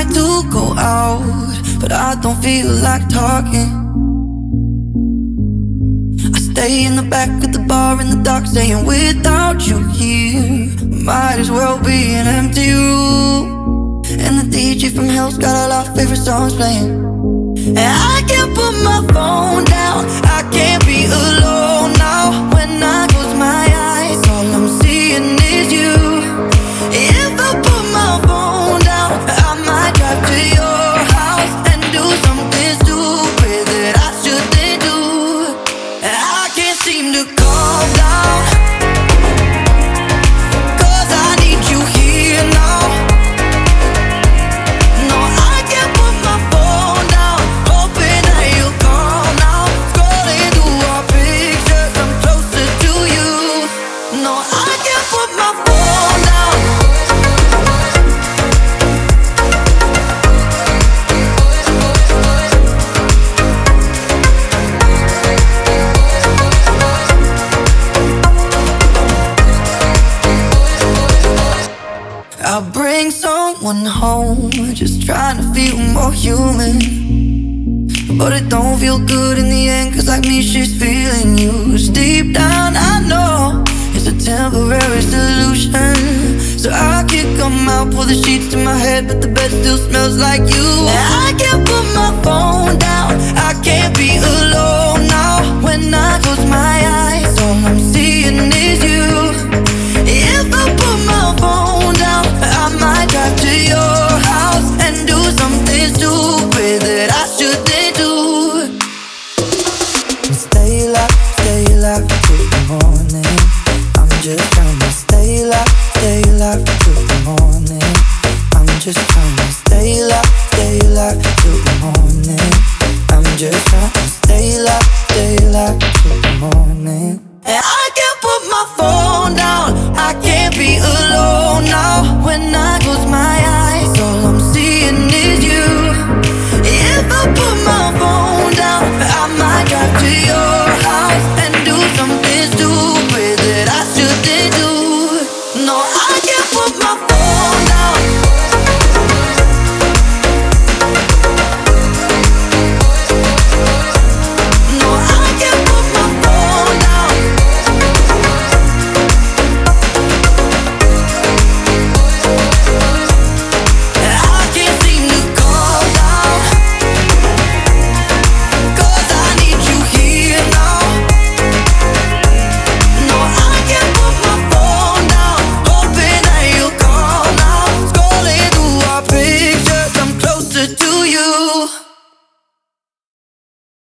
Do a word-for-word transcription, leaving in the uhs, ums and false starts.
night to go out, but I don't feel like talking. I stay in the back of the bar in the dark, saying without you here, might as well be an empty room. And the D J from hell's got all our favorite songs playing, and I can't put my phone down. I can't be alone now. When I close my eyes, all I'm seeing is you. If I put my phone down, I might drive to your house and do something stupid that I shouldn't do. And I can't seem to calm down, 'cause I need you here now. No, I can't put my phone down, hoping that you'll call now. Scrolling through our pictures, I'm closer to you. No, I can't put my phone down. I'll bring someone home, just trying to feel more human. But it don't feel good in the end, 'cause like me she's feeling you. Deep down I know it's a temporary solution, so I can come out, pull the sheets to my head, but the bed still smells like you. And I can't put my phone down.